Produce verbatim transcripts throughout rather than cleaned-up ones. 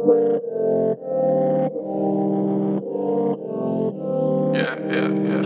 Yeah, yeah, yeah.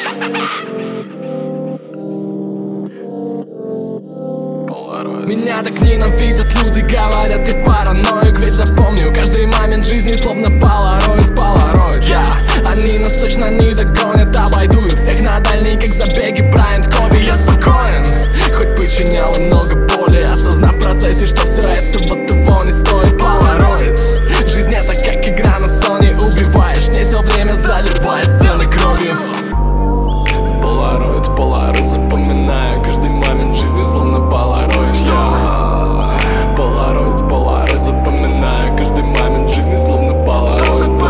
Меня так ненавидят люди, говорят, ты параноик. Ведь запомню каждый момент жизни словно полароид, полароид, я yeah. Они нас точно не догонят, обойду их всех на дальний, как забеги Брайант Коби. Я спокоен, хоть причинял и много боли, осознав в процессе, что все это вот его не стоит. Полароид, жизнь это как игра на Sony, убиваешь мне все время, заливая стены кровью. Полароид, полароид, запоминаю каждый момент жизни словно полароид. Я полароид, полароид, запоминаю каждый момент жизни словно полароид.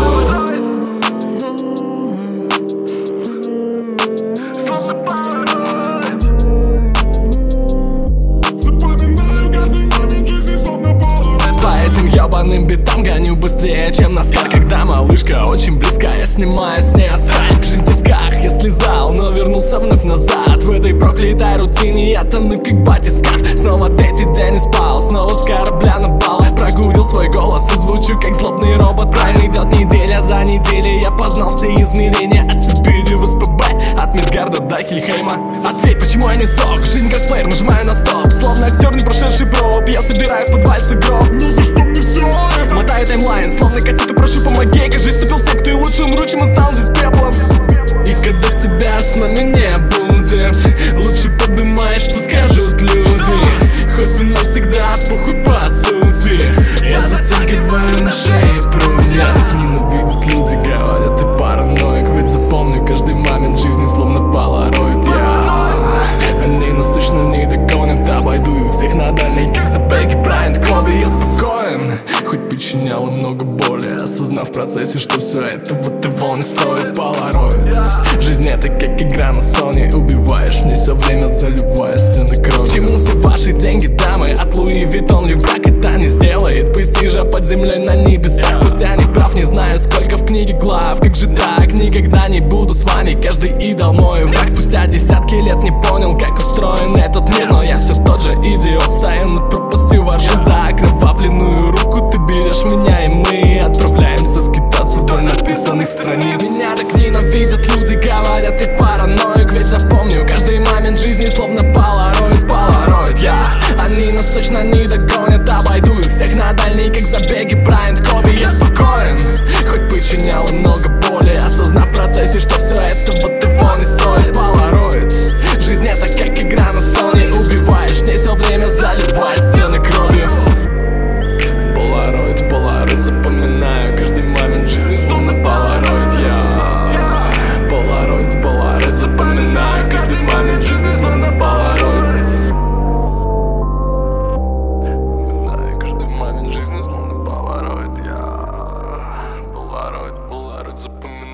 По этим ебаным битам гоню быстрее, чем Наскар, когда малышка очень близка. Я снимаю с ней асфальт, жизнь в тисках. Я слезал, но вернулся вновь назад. В этой проклятой рутине я тону, как батискаф. Снова третий день не спал, снова с корабля на бал. Прогудил свой голос и звучу, как злобный робот. Прайм идет неделя за неделей, я познал все измерения. От Сибири в СПБ, от Мидгарда до Хельхейма. Ответь, почему я не сдох? Жизнь как плеер, нажимаю на стоп. Словно актер, не прошедший проб. Я собираю в подвале свой гроб. Ну за что мне все это? Мотаю таймлайн, словно кассету, прошу помоги. Кажись, ступил в секту и лучше умру, чем остался здесь пеплом. И когда тебя с нами не будет, лучше подумай, что скажут люди. Хоть и навсегда похуй по сути, я затягиваю на шее прутья. Так ненавидят люди, говорят, ты параноик. Ведь запомню каждый момент жизни словно полароид. Я Они нас точно не догонят, обойду их всех на дальний, как забеги Брайант Коби. Я спокоен, хоть причинял и много боли, осознав в процессе, что все это вот его не стоит. Полароид, жизнь это как игра на Sony, убиваешь мне все время, заливая стены кровью. Чему все ваши деньги, дамы? От Луи Виттон рюкзак это не сделает престижа под землей на небесах. Пусть я не прав, не знаю, сколько в книге глав. Как же так, никогда не буду с вами, каждый идол мой враг. Спустя десятки лет не понял, как устроен этот мир, но я все тот же идиот, стою над пропастью во ржи. За окровавленную руку ты берешь меня, и мы отправляемся скитаться вдоль написанных страниц. Меня так ненавидят люди, говорят, ты параноик. Ведь запомню каждый момент жизни словно полароид, полароид, я yeah. Они нас точно не догонят, обойду их всех на дальний, как забеги Брайант Коби. Я спокоен, хоть причинял и много боли, осознав в процессе, что все это вот его не стоит. Полароид, жизнь это как игра на Sony, убиваешь мне все время, заливая стены кровью. Полароид, полароид, запоминаю каждый момент жизни словно полароид. Я полароид, полароид, запоминаю каждый момент жизни словно полароид. Запоминаю каждый момент жизни словно полароид. Я полароид, полароид, запоминаю.